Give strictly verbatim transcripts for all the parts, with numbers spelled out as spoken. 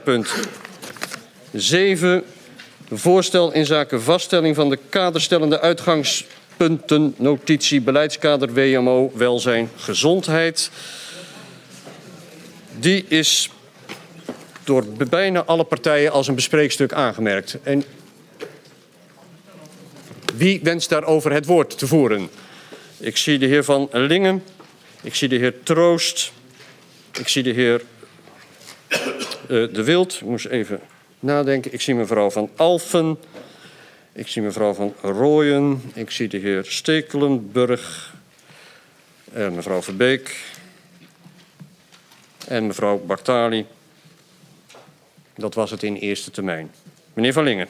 punt zeven. Voorstel inzake vaststelling van de kaderstellende uitgangspunten notitie beleidskader W M O welzijn gezondheid. Die is door bijna alle partijen als een bespreekstuk aangemerkt. En wie wenst daarover het woord te voeren? Ik zie de heer Van Lingen. Ik zie de heer Troost. Ik zie de heer uh, De Wild. Ik moest even nadenken. Ik zie mevrouw Van Alphen. Ik zie mevrouw Van Rooyen. Ik zie de heer Stekelenburg. En mevrouw Verbeek. En mevrouw Bartali. Dat was het in eerste termijn. Meneer Van Lingen.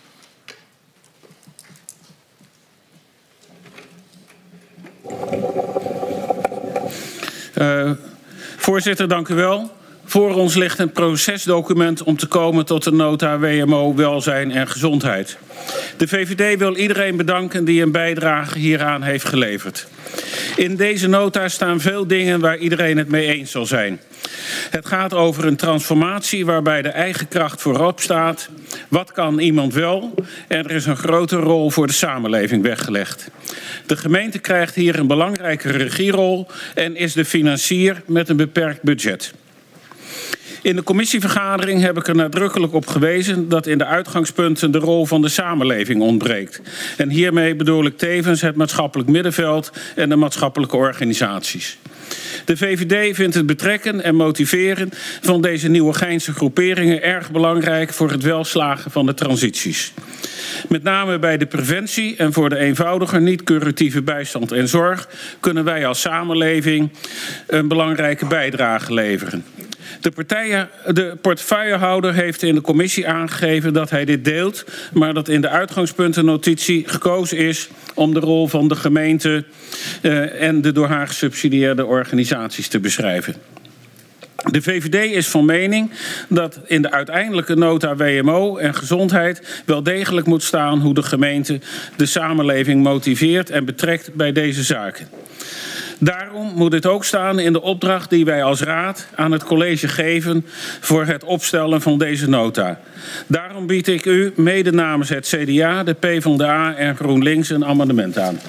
Uh, voorzitter, dank u wel. Voor ons ligt een procesdocument om te komen tot de nota W M O welzijn en gezondheid. De V V D wil iedereen bedanken die een bijdrage hieraan heeft geleverd. In deze nota staan veel dingen waar iedereen het mee eens zal zijn. Het gaat over een transformatie waarbij de eigen kracht voorop staat. Wat kan iemand wel? En er is een grote rol voor de samenleving weggelegd. De gemeente krijgt hier een belangrijke regierol en is de financier met een beperkt budget. In de commissievergadering heb ik er nadrukkelijk op gewezen dat in de uitgangspunten de rol van de samenleving ontbreekt. En hiermee bedoel ik tevens het maatschappelijk middenveld en de maatschappelijke organisaties. De V V D vindt het betrekken en motiveren van deze Nieuwegeinse groeperingen erg belangrijk voor het welslagen van de transities. Met name bij de preventie en voor de eenvoudiger niet-curatieve bijstand en zorg kunnen wij als samenleving een belangrijke bijdrage leveren. De, partijen, de portefeuillehouder heeft in de commissie aangegeven dat hij dit deelt, maar dat in de uitgangspuntennotitie gekozen is om de rol van de gemeente uh, en de door haar gesubsidieerde organisaties te beschrijven. De V V D is van mening dat in de uiteindelijke nota W M O en gezondheid wel degelijk moet staan hoe de gemeente de samenleving motiveert en betrekt bij deze zaken. Daarom moet dit ook staan in de opdracht die wij als raad aan het college geven voor het opstellen van deze nota. Daarom bied ik u mede namens het C D A, de PvdA en GroenLinks een amendement aan.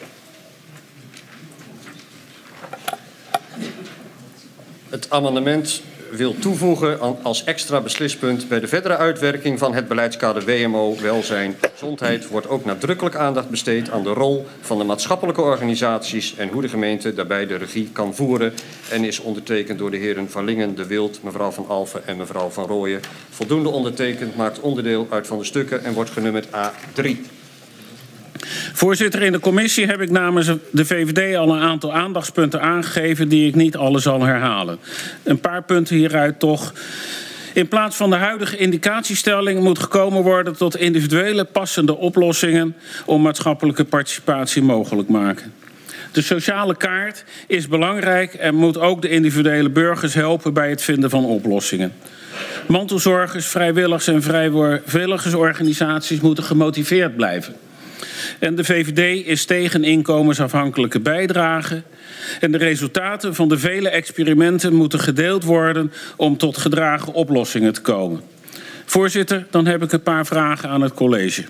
Het amendement wil toevoegen als extra beslispunt bij de verdere uitwerking van het beleidskader W M O welzijn gezondheid wordt ook nadrukkelijk aandacht besteed aan de rol van de maatschappelijke organisaties en hoe de gemeente daarbij de regie kan voeren en is ondertekend door de heren Van Lingen, De Wild, mevrouw Van Alphen en mevrouw Van Rooyen. Voldoende ondertekend, maakt onderdeel uit van de stukken en wordt genummerd A drie. Voorzitter, in de commissie heb ik namens de V V D al een aantal aandachtspunten aangegeven die ik niet alle zal herhalen. Een paar punten hieruit toch. In plaats van de huidige indicatiestelling moet gekomen worden tot individuele passende oplossingen om maatschappelijke participatie mogelijk te maken. De sociale kaart is belangrijk en moet ook de individuele burgers helpen bij het vinden van oplossingen. Mantelzorgers, vrijwilligers en vrijwilligersorganisaties moeten gemotiveerd blijven. En de V V D is tegen inkomensafhankelijke bijdragen. En de resultaten van de vele experimenten moeten gedeeld worden om tot gedragen oplossingen te komen. Voorzitter, dan heb ik een paar vragen aan het college.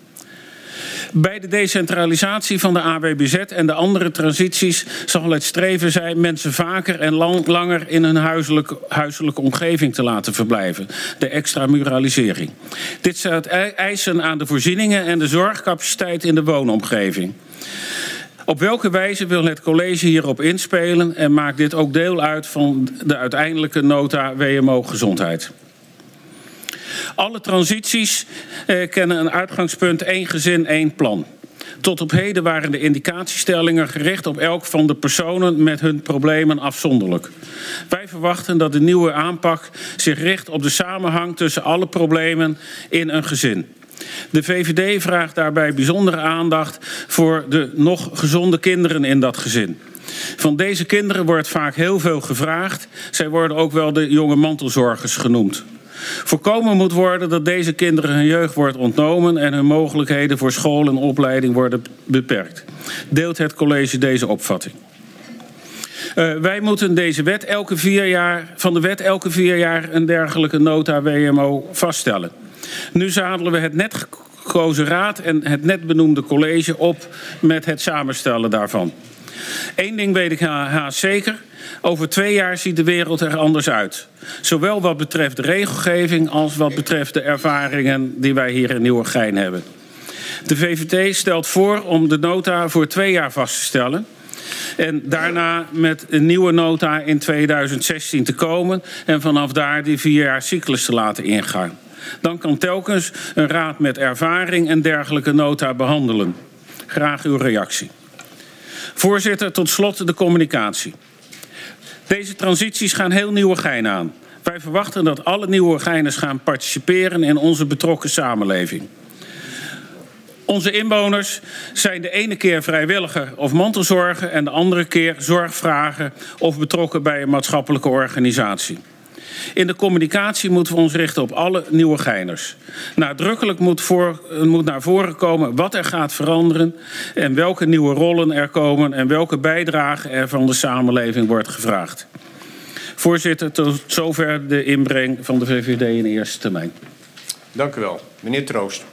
Bij de decentralisatie van de A W B Z en de andere transities zal het streven zijn mensen vaker en lang, langer in hun huiselijk, huiselijke omgeving te laten verblijven. De extramuralisering. Dit stelt eisen aan de voorzieningen en de zorgcapaciteit in de woonomgeving. Op welke wijze wil het college hierop inspelen en maakt dit ook deel uit van de uiteindelijke nota W M O gezondheid? Alle transities eh, kennen een uitgangspunt één gezin, één plan. Tot op heden waren de indicatiestellingen gericht op elk van de personen met hun problemen afzonderlijk. Wij verwachten dat de nieuwe aanpak zich richt op de samenhang tussen alle problemen in een gezin. De V V D vraagt daarbij bijzondere aandacht voor de nog gezonde kinderen in dat gezin. Van deze kinderen wordt vaak heel veel gevraagd. Zij worden ook wel de jonge mantelzorgers genoemd. Voorkomen moet worden dat deze kinderen hun jeugd wordt ontnomen en hun mogelijkheden voor school en opleiding worden beperkt. Deelt het college deze opvatting? Uh, wij moeten deze wet elke vier jaar, van de wet elke vier jaar een dergelijke nota W M O vaststellen. Nu zadelen we het net gekozen raad en het net benoemde college op met het samenstellen daarvan. Eén ding weet ik haast zeker. Over twee jaar ziet de wereld er anders uit. Zowel wat betreft de regelgeving als wat betreft de ervaringen die wij hier in Nieuwegein hebben. De V V D stelt voor om de nota voor twee jaar vast te stellen. En daarna met een nieuwe nota in tweeduizend zestien te komen. En vanaf daar die vier jaar cyclus te laten ingaan. Dan kan telkens een raad met ervaring een dergelijke nota behandelen. Graag uw reactie. Voorzitter, tot slot de communicatie. Deze transities gaan heel Nieuwegein aan. Wij verwachten dat alle Nieuwegeiners gaan participeren in onze betrokken samenleving. Onze inwoners zijn de ene keer vrijwilliger of mantelzorger en de andere keer zorgvrager of betrokken bij een maatschappelijke organisatie. In de communicatie moeten we ons richten op alle Nieuwegeiners. Nadrukkelijk moet, voor, moet naar voren komen wat er gaat veranderen en welke nieuwe rollen er komen en welke bijdrage er van de samenleving wordt gevraagd. Voorzitter, tot zover de inbreng van de V V D in de eerste termijn. Dank u wel. Meneer Troost.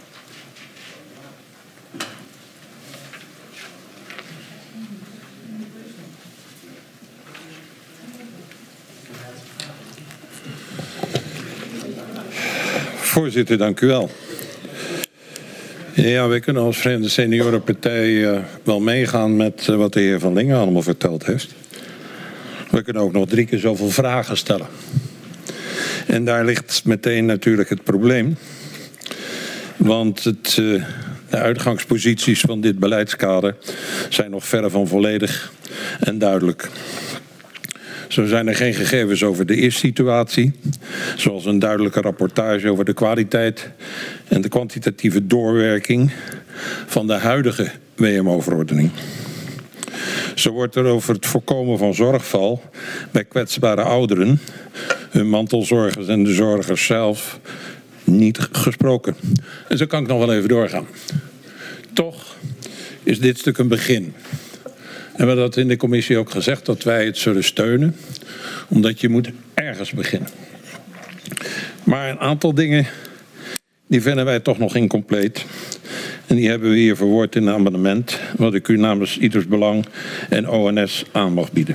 Voorzitter, dank u wel. Ja, wij kunnen als Verenigde Seniorenpartij uh, wel meegaan met uh, wat de heer Van Lingen allemaal verteld heeft. We kunnen ook nog drie keer zoveel vragen stellen. En daar ligt meteen natuurlijk het probleem. Want het, uh, de uitgangsposities van dit beleidskader zijn nog verre van volledig en duidelijk. Zo zijn er geen gegevens over de is-situatie, zoals een duidelijke rapportage over de kwaliteit en de kwantitatieve doorwerking van de huidige W M O-verordening. Zo wordt er over het voorkomen van zorgval bij kwetsbare ouderen, hun mantelzorgers en de zorgers zelf niet gesproken. En zo kan ik nog wel even doorgaan. Toch is dit stuk een begin. En we hebben dat in de commissie ook gezegd, dat wij het zullen steunen. Omdat je moet ergens beginnen. Maar een aantal dingen, die vinden wij toch nog incompleet. En die hebben we hier verwoord in een amendement. Wat ik u namens Ieders Belang en O N S aan mag bieden.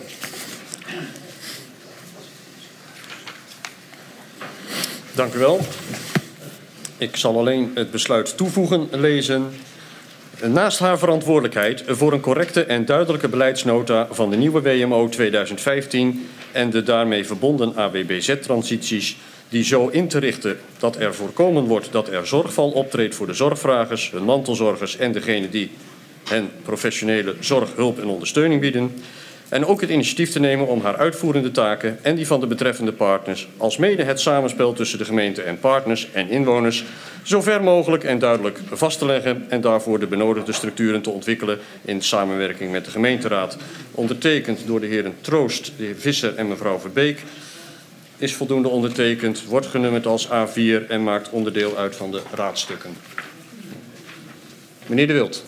Dank u wel. Ik zal alleen het besluit toevoegen lezen. Naast haar verantwoordelijkheid voor een correcte en duidelijke beleidsnota van de nieuwe W M O tweeduizend vijftien en de daarmee verbonden A W B Z-transities, die zo in te richten dat er voorkomen wordt dat er zorgval optreedt voor de zorgvragers, hun mantelzorgers en degenen die hen professionele zorg, hulp en ondersteuning bieden. En ook het initiatief te nemen om haar uitvoerende taken en die van de betreffende partners, alsmede het samenspel tussen de gemeente en partners en inwoners, zo ver mogelijk en duidelijk vast te leggen en daarvoor de benodigde structuren te ontwikkelen in samenwerking met de gemeenteraad. Ondertekend door de heren Troost, de heer Visser en mevrouw Verbeek. Is voldoende ondertekend, wordt genummerd als A vier en maakt onderdeel uit van de raadstukken. Meneer De Wild.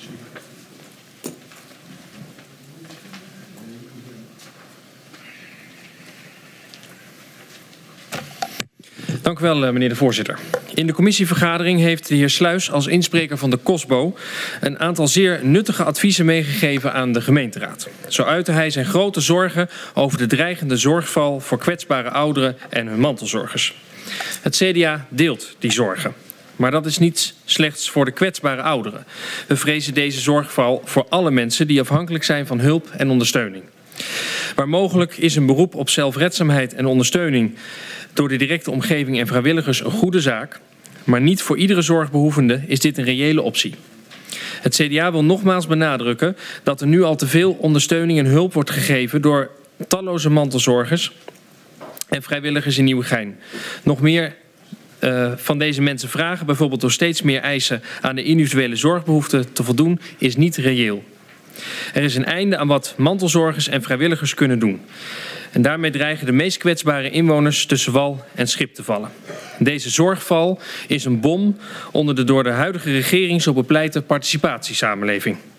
Dank u wel, meneer de voorzitter. In de commissievergadering heeft de heer Sluis als inspreker van de KOSBO een aantal zeer nuttige adviezen meegegeven aan de gemeenteraad. Zo uitte hij zijn grote zorgen over de dreigende zorgval voor kwetsbare ouderen en hun mantelzorgers. Het C D A deelt die zorgen. Maar dat is niet slechts voor de kwetsbare ouderen. We vrezen deze zorgval voor alle mensen die afhankelijk zijn van hulp en ondersteuning. Waar mogelijk is een beroep op zelfredzaamheid en ondersteuning door de directe omgeving en vrijwilligers een goede zaak, maar niet voor iedere zorgbehoevende is dit een reële optie. Het C D A wil nogmaals benadrukken dat er nu al te veel ondersteuning en hulp wordt gegeven door talloze mantelzorgers en vrijwilligers in Nieuwegein. Nog meer uh, van deze mensen vragen, bijvoorbeeld door steeds meer eisen aan de individuele zorgbehoeften te voldoen, is niet reëel. Er is een einde aan wat mantelzorgers en vrijwilligers kunnen doen. En daarmee dreigen de meest kwetsbare inwoners tussen wal en schip te vallen. Deze zorgval is een bom onder de door de huidige regering zo bepleite participatiesamenleving.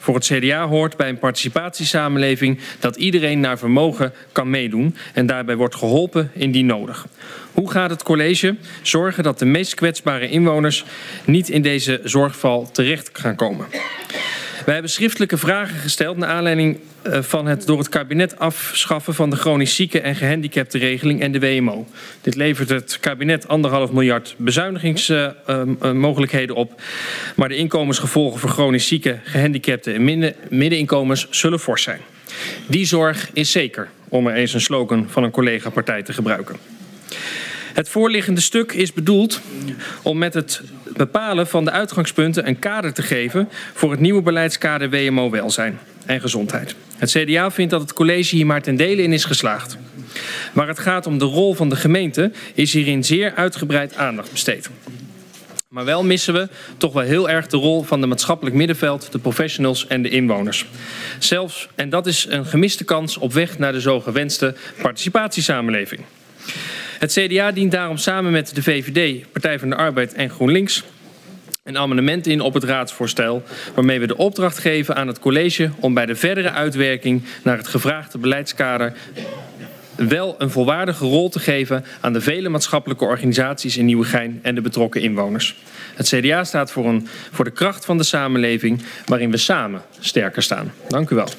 Voor het C D A hoort bij een participatiesamenleving dat iedereen naar vermogen kan meedoen en daarbij wordt geholpen indien nodig. Hoe gaat het college zorgen dat de meest kwetsbare inwoners niet in deze zorgval terecht gaan komen? Wij hebben schriftelijke vragen gesteld naar aanleiding van het door het kabinet afschaffen van de chronisch zieke en gehandicapte regeling en de W M O. Dit levert het kabinet anderhalf miljard bezuinigingsmogelijkheden uh, op. Maar de inkomensgevolgen voor chronisch zieke, gehandicapten en midden, middeninkomens zullen fors zijn. Die zorg is zeker, om er eens een slogan van een collega-partij te gebruiken. Het voorliggende stuk is bedoeld om met het bepalen van de uitgangspunten een kader te geven voor het nieuwe beleidskader W M O welzijn en gezondheid. Het C D A vindt dat het college hier maar ten dele in is geslaagd. Waar het gaat om de rol van de gemeente is hierin zeer uitgebreid aandacht besteed. Maar wel missen we toch wel heel erg de rol van de maatschappelijk middenveld, de professionals en de inwoners. Zelfs, en dat is een gemiste kans op weg naar de zo gewenste participatiesamenleving. Het C D A dient daarom samen met de V V D, Partij van de Arbeid en GroenLinks een amendement in op het raadsvoorstel, waarmee we de opdracht geven aan het college om bij de verdere uitwerking naar het gevraagde beleidskader wel een volwaardige rol te geven aan de vele maatschappelijke organisaties in Nieuwegein en de betrokken inwoners. Het C D A staat voor, een, voor de kracht van de samenleving waarin we samen sterker staan. Dank u wel.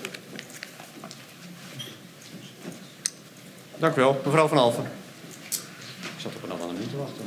Dank u wel. Mevrouw Van Alphen. Ik zat op een amendement te wachten.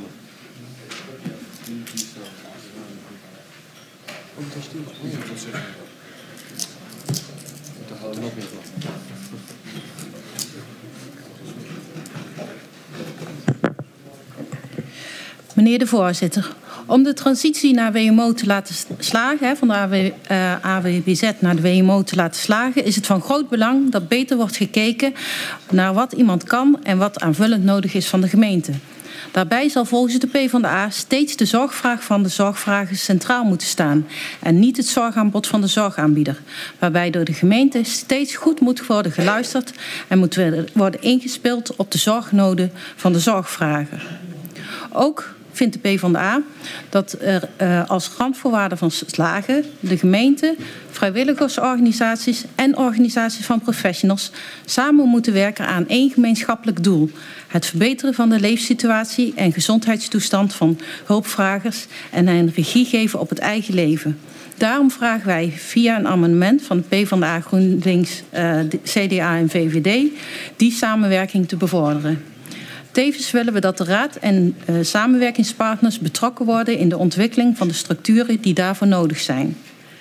Meneer de voorzitter, om de transitie naar W M O te laten slagen, van de A W B Z naar de W M O te laten slagen, is het van groot belang dat beter wordt gekeken naar wat iemand kan en wat aanvullend nodig is van de gemeente. Daarbij zal volgens de PvdA steeds de zorgvraag van de zorgvragers centraal moeten staan en niet het zorgaanbod van de zorgaanbieder, waarbij door de gemeente steeds goed moet worden geluisterd en moet worden ingespeeld op de zorgnoden van de zorgvrager. Ook vindt de PvdA dat er uh, als randvoorwaarde van slagen de gemeente, vrijwilligersorganisaties en organisaties van professionals samen moeten werken aan één gemeenschappelijk doel: het verbeteren van de leefsituatie en gezondheidstoestand van hulpvragers en hen regie geven op het eigen leven. Daarom vragen wij via een amendement van de PvdA, GroenLinks, uh, C D A en V V D die samenwerking te bevorderen. Tevens willen we dat de Raad en uh, samenwerkingspartners betrokken worden in de ontwikkeling van de structuren die daarvoor nodig zijn.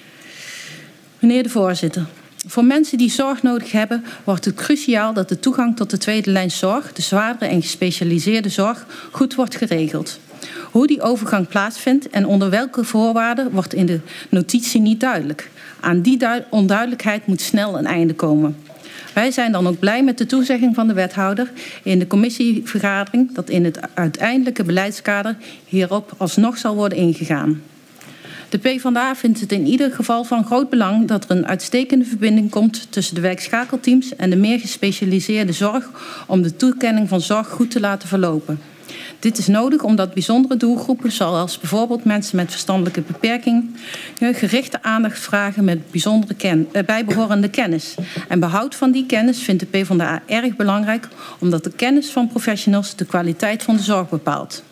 Meneer de voorzitter, voor mensen die zorg nodig hebben wordt het cruciaal dat de toegang tot de tweede lijn zorg, de zwaardere en gespecialiseerde zorg, goed wordt geregeld. Hoe die overgang plaatsvindt en onder welke voorwaarden wordt in de notitie niet duidelijk. Aan die onduidelijkheid moet snel een einde komen. Wij zijn dan ook blij met de toezegging van de wethouder in de commissievergadering dat in het uiteindelijke beleidskader hierop alsnog zal worden ingegaan. De PvdA vindt het in ieder geval van groot belang dat er een uitstekende verbinding komt tussen de werkschakelteams en de meer gespecialiseerde zorg om de toekenning van zorg goed te laten verlopen. Dit is nodig omdat bijzondere doelgroepen, zoals bijvoorbeeld mensen met verstandelijke beperking, gerichte aandacht vragen met bijzondere ken, bijbehorende kennis. En behoud van die kennis vindt de PvdA erg belangrijk, omdat de kennis van professionals de kwaliteit van de zorg bepaalt.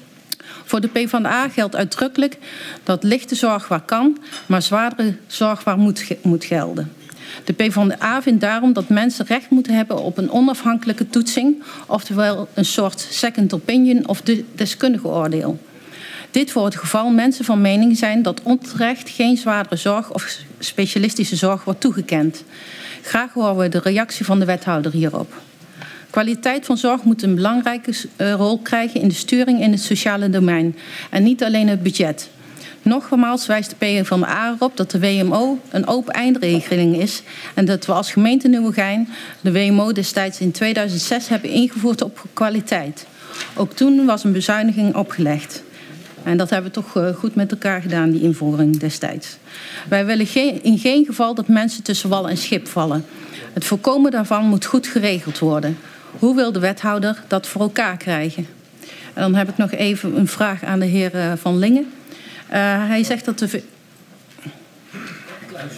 Voor de PvdA geldt uitdrukkelijk dat lichte zorg waar kan, maar zwaardere zorg waar moet, moet gelden. De PvdA vindt daarom dat mensen recht moeten hebben op een onafhankelijke toetsing, oftewel een soort second opinion of de deskundige oordeel. Dit voor het geval mensen van mening zijn dat onterecht geen zwaardere zorg of specialistische zorg wordt toegekend. Graag horen we de reactie van de wethouder hierop. Kwaliteit van zorg moet een belangrijke rol krijgen in de sturing in het sociale domein en niet alleen het budget. Nogmaals wijst de PvdA erop dat de W M O een open eindregeling is en dat we als gemeente Nieuwegein de W M O destijds in tweeduizend zes hebben ingevoerd op kwaliteit. Ook toen was een bezuiniging opgelegd. En dat hebben we toch goed met elkaar gedaan, die invoering destijds. Wij willen geen, in geen geval dat mensen tussen wal en schip vallen. Het voorkomen daarvan moet goed geregeld worden. Hoe wil de wethouder dat voor elkaar krijgen? En dan heb ik nog even een vraag aan de heer Van Lingen. Uh, hij zegt dat de... Ja,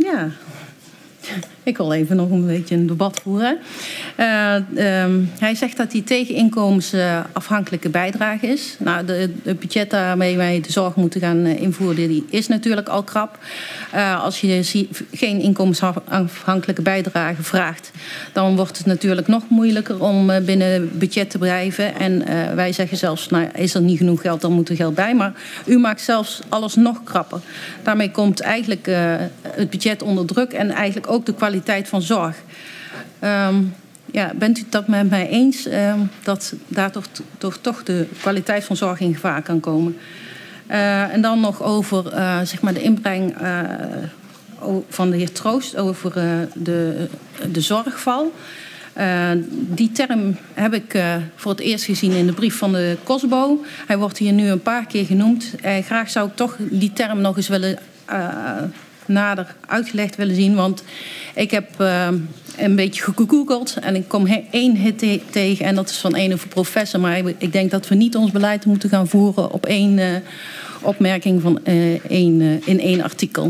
Ja. Ik wil even nog een beetje een debat voeren. Uh, um, hij zegt dat hij tegen inkomensafhankelijke bijdrage is. Nou, de, de budget waarmee wij de zorg moeten gaan invoeren, die is natuurlijk al krap. Uh, als je geen inkomensafhankelijke bijdrage vraagt, dan wordt het natuurlijk nog moeilijker om binnen het budget te blijven. En uh, wij zeggen zelfs, nou, is er niet genoeg geld, dan moet er geld bij. Maar u maakt zelfs alles nog krapper. Daarmee komt eigenlijk uh, het budget onder druk en eigenlijk ook de kwaliteit van zorg. Um, ja, bent u dat met mij eens? Um, dat daar toch, toch, toch de kwaliteit van zorg in gevaar kan komen? Uh, en dan nog over uh, zeg maar de inbreng uh, van de heer Troost over uh, de, de zorgval. Uh, die term heb ik uh, voor het eerst gezien in de brief van de Kosbo. Hij wordt hier nu een paar keer genoemd. Uh, graag zou ik toch die term nog eens willen uh, nader uitgelegd willen zien. Want ik heb uh, een beetje gegoogeld en ik kom één hit te- tegen. En dat is van een of een professor. Maar ik denk dat we niet ons beleid moeten gaan voeren op één uh, opmerking van, uh, één, uh, in één artikel.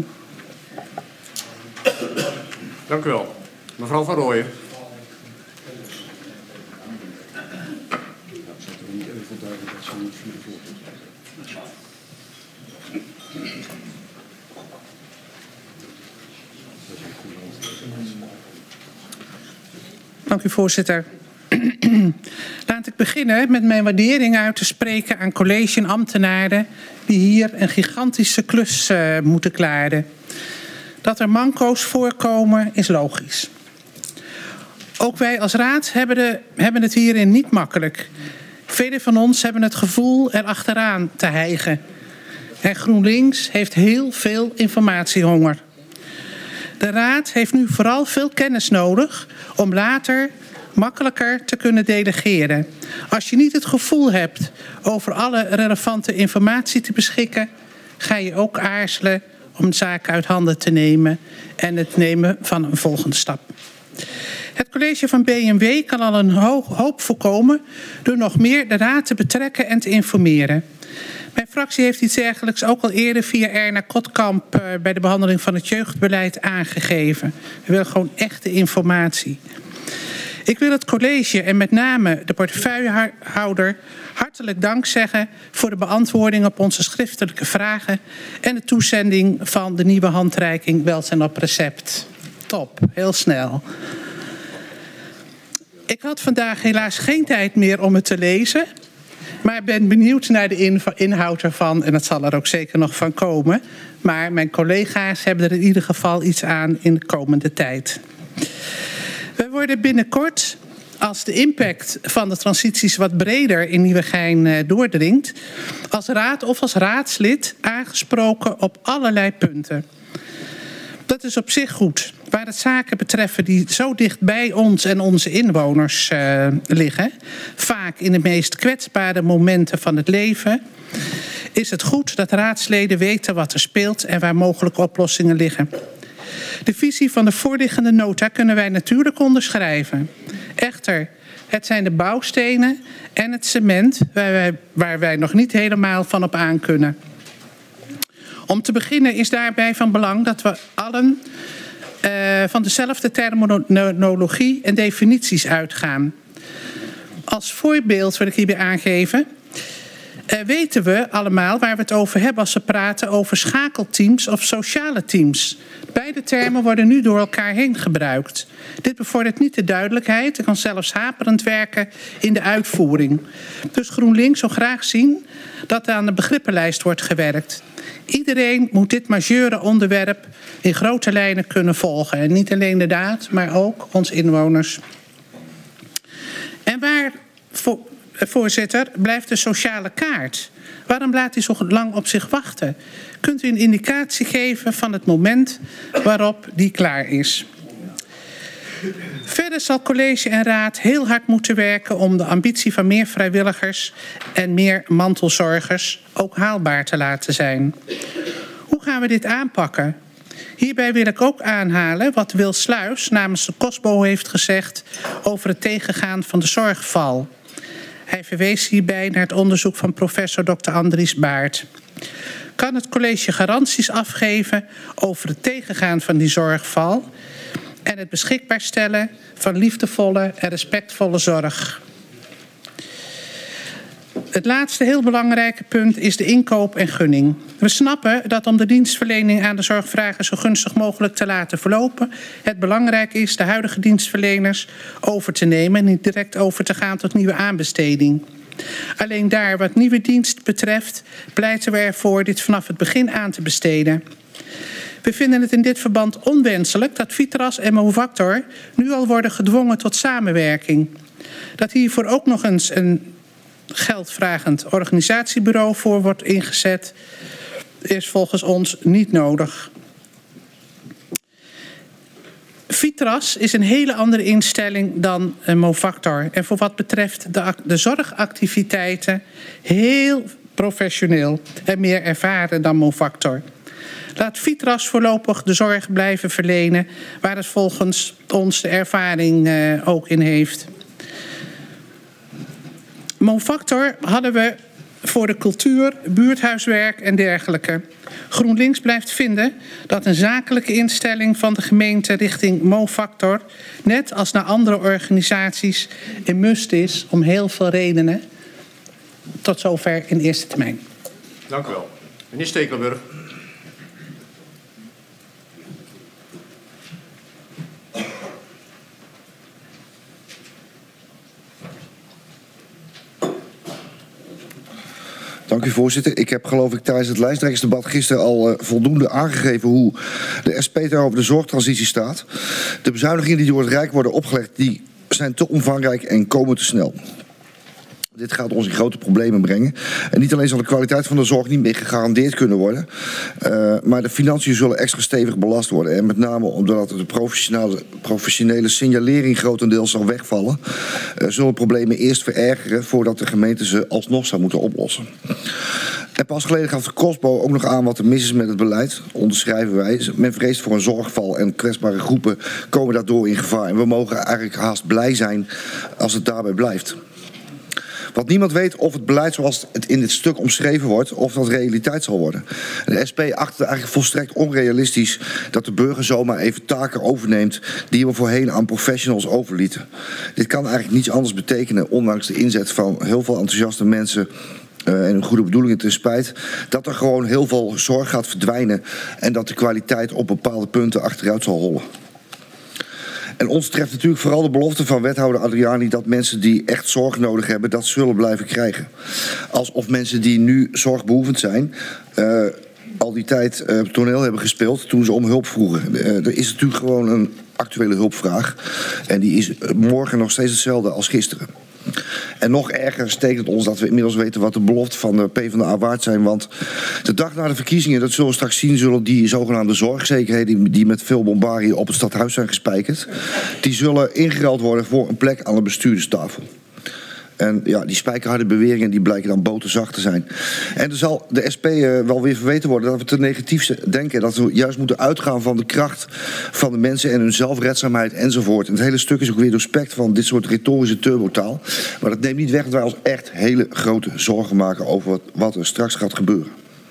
Dank u wel. Mevrouw Van Rooyen. Dank u, voorzitter. Laat ik beginnen met mijn waardering uit te spreken aan college en ambtenaren die hier een gigantische klus uh, moeten klaren. Dat er manco's voorkomen is logisch. Ook wij als raad hebben, de, hebben het hierin niet makkelijk. Velen van ons hebben het gevoel er achteraan te hijgen. En GroenLinks heeft heel veel informatiehonger. De raad heeft nu vooral veel kennis nodig om later makkelijker te kunnen delegeren. Als je niet het gevoel hebt over alle relevante informatie te beschikken, ga je ook aarzelen om zaken uit handen te nemen en het nemen van een volgende stap. Het college van B M W kan al een hoop voorkomen door nog meer de raad te betrekken en te informeren. Mijn fractie heeft iets dergelijks ook al eerder via Erna Kotkamp uh, bij de behandeling van het jeugdbeleid aangegeven. We willen gewoon echte informatie. Ik wil het college en met name de portefeuillehouder hartelijk dank zeggen voor de beantwoording op onze schriftelijke vragen en de toezending van de nieuwe handreiking welzijn op recept. Top, heel snel. Ik had vandaag helaas geen tijd meer om het te lezen, maar ik ben benieuwd naar de inhoud ervan en dat zal er ook zeker nog van komen. Maar mijn collega's hebben er in ieder geval iets aan in de komende tijd. We worden binnenkort, als de impact van de transities wat breder in Nieuwegein doordringt, als raad of als raadslid aangesproken op allerlei punten. Dat is op zich goed. Waar het zaken betreffen die zo dicht bij ons en onze inwoners uh, liggen, vaak in de meest kwetsbare momenten van het leven, is het goed dat raadsleden weten wat er speelt en waar mogelijke oplossingen liggen. De visie van de voorliggende nota kunnen wij natuurlijk onderschrijven. Echter, het zijn de bouwstenen en het cement waar wij, waar wij nog niet helemaal van op aan kunnen. Om te beginnen is daarbij van belang dat we allen uh, van dezelfde terminologie en definities uitgaan. Als voorbeeld wil ik hierbij aangeven, uh, weten we allemaal waar we het over hebben als we praten over schakelteams of sociale teams. Beide termen worden nu door elkaar heen gebruikt. Dit bevordert niet de duidelijkheid en kan zelfs haperend werken in de uitvoering. Dus GroenLinks zou graag zien dat er aan de begrippenlijst wordt gewerkt. Iedereen moet dit majeure onderwerp in grote lijnen kunnen volgen. En niet alleen de daad, maar ook ons inwoners. En waar, voorzitter, blijft de sociale kaart? Waarom laat hij zo lang op zich wachten? Kunt u een indicatie geven van het moment waarop die klaar is? Verder zal college en raad heel hard moeten werken om de ambitie van meer vrijwilligers en meer mantelzorgers ook haalbaar te laten zijn. Hoe gaan we dit aanpakken? Hierbij wil ik ook aanhalen wat Wil Sluis namens de Kosbo heeft gezegd over het tegengaan van de zorgval. Hij verwees hierbij naar het onderzoek van professor dokter Andries Baert. kan het college garanties afgeven over het tegengaan van die zorgval en het beschikbaar stellen van liefdevolle en respectvolle zorg. Het laatste heel belangrijke punt is de inkoop en gunning. We snappen dat om de dienstverlening aan de zorgvrager zo gunstig mogelijk te laten verlopen, het belangrijk is de huidige dienstverleners over te nemen en niet direct over te gaan tot nieuwe aanbesteding. Alleen daar wat nieuwe dienst betreft pleiten we ervoor dit vanaf het begin aan te besteden. We vinden het in dit verband onwenselijk dat Vitras en Movactor nu al worden gedwongen tot samenwerking. Dat hiervoor ook nog eens een geldvragend organisatiebureau voor wordt ingezet, is volgens ons niet nodig. Vitras is een hele andere instelling dan Movactor. En voor wat betreft de, de zorgactiviteiten heel professioneel en meer ervaren dan Movactor. Laat Vitras voorlopig de zorg blijven verlenen waar het volgens ons de ervaring uh, ook in heeft. Movactor hadden we voor de cultuur, buurthuiswerk en dergelijke. GroenLinks blijft vinden dat een zakelijke instelling van de gemeente richting Movactor, net als naar andere organisaties, een must is om heel veel redenen. Tot zover in eerste termijn. Dank u wel. Meneer Stekelenburg. Dank u, voorzitter. Ik heb geloof ik tijdens het lijsttrekkersdebat gisteren al uh, voldoende aangegeven hoe de S P daar over de zorgtransitie staat. De bezuinigingen die door het Rijk worden opgelegd, die zijn te omvangrijk en komen te snel. Dit gaat ons in grote problemen brengen. En niet alleen zal de kwaliteit van de zorg niet meer gegarandeerd kunnen worden, uh, maar de financiën zullen extra stevig belast worden. En met name omdat de professionele, professionele signalering grotendeels zal wegvallen, uh, zullen problemen eerst verergeren voordat de gemeente ze alsnog zou moeten oplossen. En pas geleden gaf de Kostbo ook nog aan wat er mis is met het beleid. Onderschrijven wij. Men vreest voor een zorgval en kwetsbare groepen komen daardoor in gevaar. En we mogen eigenlijk haast blij zijn als het daarbij blijft. Want niemand weet of het beleid zoals het in dit stuk omschreven wordt, of dat realiteit zal worden. De S P acht het eigenlijk volstrekt onrealistisch dat de burger zomaar even taken overneemt die we voorheen aan professionals overlieten. Dit kan eigenlijk niets anders betekenen, ondanks de inzet van heel veel enthousiaste mensen Uh, en een goede bedoelingen ten spijt, dat er gewoon heel veel zorg gaat verdwijnen en dat de kwaliteit op bepaalde punten achteruit zal rollen. En ons treft natuurlijk vooral de belofte van wethouder Adriani dat mensen die echt zorg nodig hebben, dat zullen blijven krijgen. Alsof mensen die nu zorgbehoevend zijn, uh, al die tijd uh, toneel hebben gespeeld toen ze om hulp vroegen. Uh, er is natuurlijk gewoon een actuele hulpvraag en die is morgen nog steeds hetzelfde als gisteren. En nog erger steekt het ons dat we inmiddels weten wat de beloften van de PvdA waard zijn. Want de dag na de verkiezingen, dat zullen we straks zien, zullen die zogenaamde zorgzekerheden die met veel bombarie op het stadhuis zijn gespijkerd, die zullen ingeruild worden voor een plek aan de bestuurderstafel. En ja, die spijkerharde beweringen die blijken dan boterzacht te zijn. En er zal de S P uh, wel weer verweten worden dat we te negatief denken. Dat we juist moeten uitgaan van de kracht van de mensen en hun zelfredzaamheid enzovoort. En het hele stuk is ook weer doorspekt van dit soort retorische turbotaal. Maar dat neemt niet weg dat wij ons echt hele grote zorgen maken over wat, wat er straks gaat gebeuren.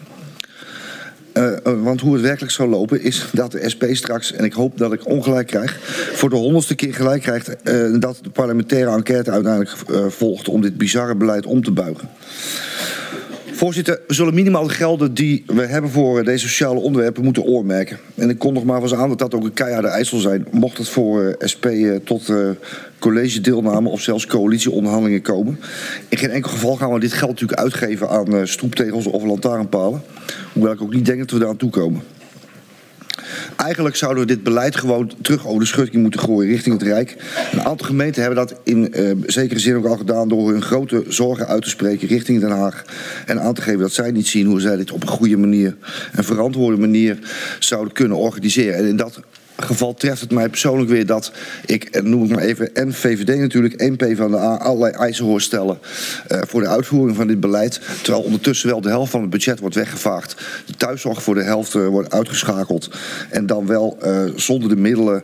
Uh, uh, want hoe het werkelijk zou lopen is dat de S P straks, en ik hoop dat ik ongelijk krijg, voor de honderdste keer gelijk krijgt uh, dat de parlementaire enquête uiteindelijk uh, volgt om dit bizarre beleid om te buigen. Voorzitter, we zullen minimaal de gelden die we hebben voor deze sociale onderwerpen moeten oormerken. En ik kon nog maar eens aan dat dat ook een keiharde eis zal zijn, mocht het voor uh, S P uh, tot uh, college-deelname of zelfs coalitieonderhandelingen komen. In geen enkel geval gaan we dit geld natuurlijk uitgeven aan uh, stoeptegels of lantaarnpalen. Hoewel ik ook niet denk dat we daar aan toe komen. Eigenlijk zouden we dit beleid gewoon terug over de schutting moeten gooien richting het Rijk. Een aantal gemeenten hebben dat in uh, zekere zin ook al gedaan door hun grote zorgen uit te spreken richting Den Haag. En aan te geven dat zij niet zien hoe zij dit op een goede manier en verantwoorde manier zouden kunnen organiseren. En in dat geval treft het mij persoonlijk weer dat ik, en noem ik maar even, en V V D natuurlijk, en PvdA allerlei eisen hoor stellen uh, voor de uitvoering van dit beleid. Terwijl ondertussen wel de helft van het budget wordt weggevaagd. De thuiszorg voor de helft uh, wordt uitgeschakeld. En dan wel uh, zonder de middelen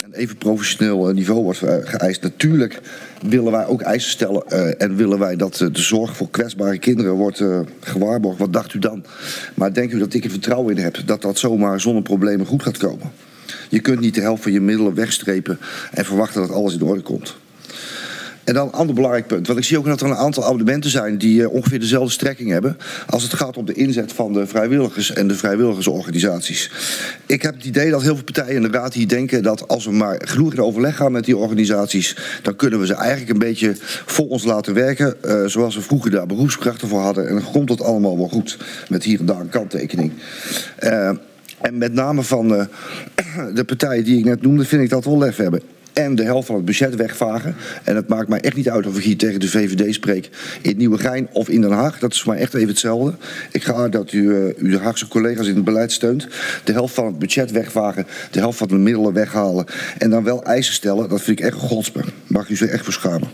een even professioneel niveau wordt geëist. Natuurlijk willen wij ook eisen stellen uh, en willen wij dat uh, de zorg voor kwetsbare kinderen wordt uh, gewaarborgd. Wat dacht u dan? Maar denkt u dat ik er vertrouwen in heb dat dat zomaar zonder problemen goed gaat komen? Je kunt niet de helft van je middelen wegstrepen en verwachten dat alles in orde komt. En dan een ander belangrijk punt. Want ik zie ook dat er een aantal abonnementen zijn die uh, ongeveer dezelfde strekking hebben als het gaat om de inzet van de vrijwilligers en de vrijwilligersorganisaties. Ik heb het idee dat heel veel partijen in de raad hier denken dat als we maar genoeg in overleg gaan met die organisaties, dan kunnen we ze eigenlijk een beetje voor ons laten werken. Uh, zoals we vroeger daar beroepskrachten voor hadden. En dan komt het allemaal wel goed. Met hier en daar een kanttekening. Uh, en met name van uh, de partijen die ik net noemde vind ik dat wel lef hebben. En de helft van het budget wegvagen. En het maakt mij echt niet uit of ik hier tegen de V V D spreek in Nieuwegein of in Den Haag. Dat is voor mij echt even hetzelfde. Ik ga uit dat u, uh, u de Haagse collega's in het beleid steunt. De helft van het budget wegvagen. De helft van de middelen weghalen. En dan wel eisen stellen. Dat vind ik echt een godspe. Mag u zich echt voor schamen.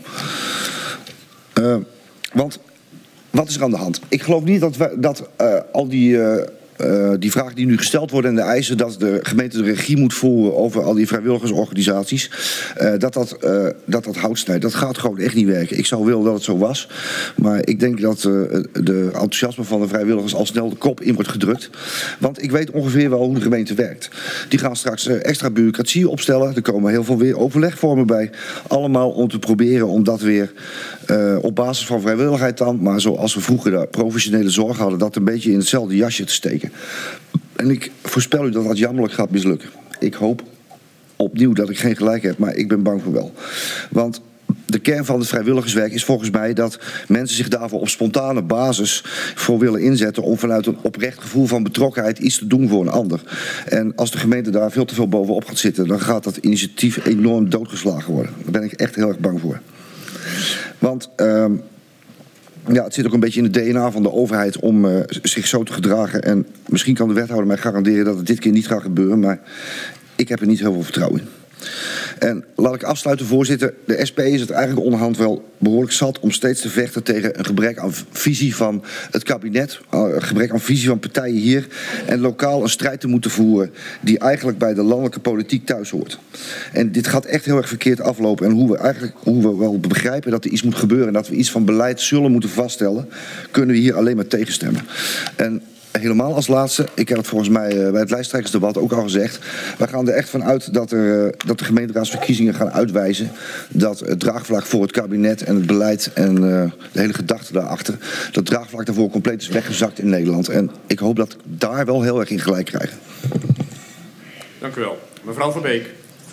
Uh, want wat is er aan de hand? Ik geloof niet dat, we, dat uh, al die... Uh, Uh, die vragen die nu gesteld worden en de eisen dat de gemeente de regie moet voeren over al die vrijwilligersorganisaties, uh, dat, dat, uh, dat dat hout snijdt. Dat gaat gewoon echt niet werken. Ik zou willen dat het zo was, maar ik denk dat uh, de enthousiasme van de vrijwilligers al snel de kop in wordt gedrukt. Want ik weet ongeveer wel hoe de gemeente werkt. Die gaan straks uh, extra bureaucratie opstellen. Er komen heel veel weer overlegvormen bij. Allemaal om te proberen om dat weer uh, op basis van vrijwilligheid dan, maar zoals we vroeger de professionele zorg hadden, dat een beetje in hetzelfde jasje te steken. En ik voorspel u dat dat jammerlijk gaat mislukken. Ik hoop opnieuw dat ik geen gelijk heb, maar ik ben bang voor wel. Want de kern van het vrijwilligerswerk is volgens mij dat mensen zich daarvoor op spontane basis voor willen inzetten om vanuit een oprecht gevoel van betrokkenheid iets te doen voor een ander. En als de gemeente daar veel te veel bovenop gaat zitten, dan gaat dat initiatief enorm doodgeslagen worden. Daar ben ik echt heel erg bang voor. Want Uh, Ja, het zit ook een beetje in het D N A van de overheid om uh, zich zo te gedragen. En misschien kan de wethouder mij garanderen dat het dit keer niet gaat gebeuren. Maar ik heb er niet heel veel vertrouwen in. En laat ik afsluiten, voorzitter. De S P is het eigenlijk onderhand wel behoorlijk zat om steeds te vechten tegen een gebrek aan visie van het kabinet. Een gebrek aan visie van partijen hier. En lokaal een strijd te moeten voeren die eigenlijk bij de landelijke politiek thuis hoort. En dit gaat echt heel erg verkeerd aflopen. En hoe we eigenlijk hoe we wel begrijpen dat er iets moet gebeuren en dat we iets van beleid zullen moeten vaststellen, kunnen we hier alleen maar tegenstemmen. En helemaal als laatste, ik heb het volgens mij bij het lijsttrekkersdebat ook al gezegd. Wij gaan er echt van uit dat, er, dat de gemeenteraadsverkiezingen gaan uitwijzen dat het draagvlak voor het kabinet en het beleid en uh, de hele gedachte daarachter, dat draagvlak daarvoor compleet is weggezakt in Nederland. En ik hoop dat ik daar wel heel erg in gelijk krijg. Dank u wel. Mevrouw Van Beek.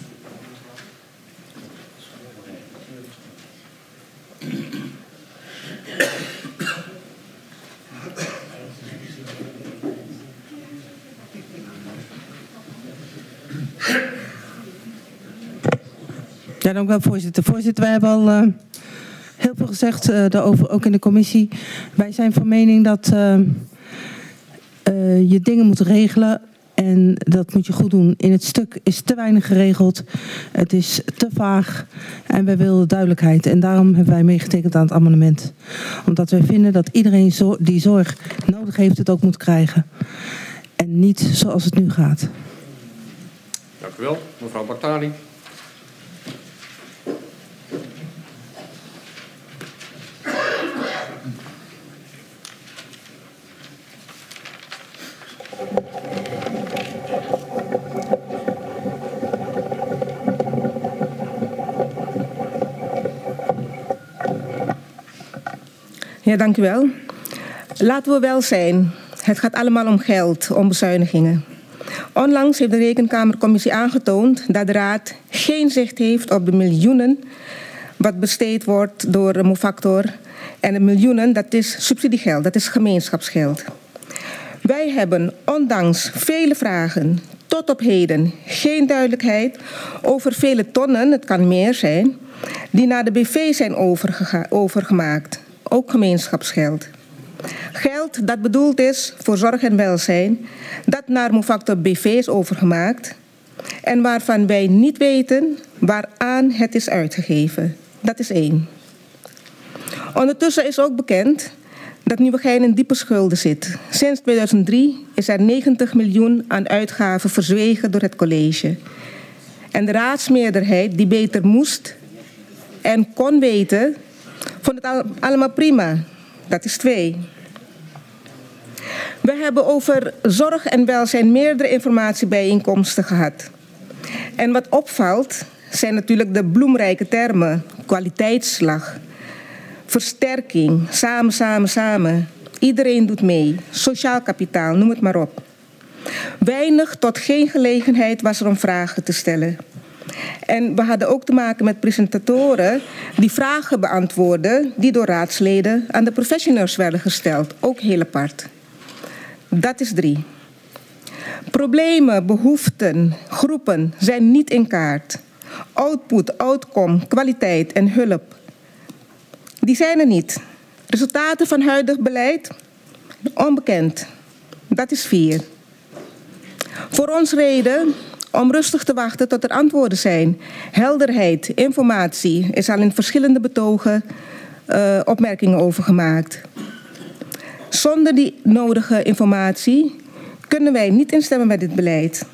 Ja, dank u wel, voorzitter. Voorzitter, wij hebben al uh, heel veel gezegd uh, daarover, ook in de commissie. Wij zijn van mening dat uh, uh, je dingen moet regelen en dat moet je goed doen. In het stuk is te weinig geregeld, het is te vaag en wij willen duidelijkheid. En daarom hebben wij meegetekend aan het amendement. Omdat wij vinden dat iedereen zo, die zorg nodig heeft het ook moet krijgen. En niet zoals het nu gaat. Dank u wel, mevrouw Bartali. Ja, dank u wel. Laten we wel zijn. Het gaat allemaal om geld, om bezuinigingen. Onlangs heeft de Rekenkamercommissie aangetoond dat de Raad geen zicht heeft op de miljoenen wat besteed wordt door Mofactor. En de miljoenen, dat is subsidiegeld, dat is gemeenschapsgeld. Wij hebben ondanks vele vragen tot op heden geen duidelijkheid over vele tonnen, het kan meer zijn, die naar de B V zijn overgega- overgemaakt. Ook gemeenschapsgeld. Geld dat bedoeld is voor zorg en welzijn, dat naar Mofactor B V is overgemaakt en waarvan wij niet weten waaraan het is uitgegeven. Dat is één. Ondertussen is ook bekend dat Nieuwegein in diepe schulden zit. Sinds tweeduizend drie is er negentig miljoen aan uitgaven verzwegen door het college. En de raadsmeerderheid, die beter moest en kon weten, vond het al, allemaal prima. Dat is twee. We hebben over zorg en welzijn meerdere informatiebijeenkomsten gehad. En wat opvalt zijn natuurlijk de bloemrijke termen. Kwaliteitsslag, versterking, samen, samen, samen. Iedereen doet mee. Sociaal kapitaal, noem het maar op. Weinig tot geen gelegenheid was er om vragen te stellen. En we hadden ook te maken met presentatoren die vragen beantwoorden die door raadsleden aan de professionals werden gesteld. Ook heel apart. Dat is drie. Problemen, behoeften, groepen zijn niet in kaart. Output, outcome, kwaliteit en hulp. Die zijn er niet. Resultaten van huidig beleid? Onbekend. Dat is vier. Voor ons reden om rustig te wachten tot er antwoorden zijn. Helderheid, informatie is al in verschillende betogen uh, opmerkingen over gemaakt. Zonder die nodige informatie kunnen wij niet instemmen met dit beleid.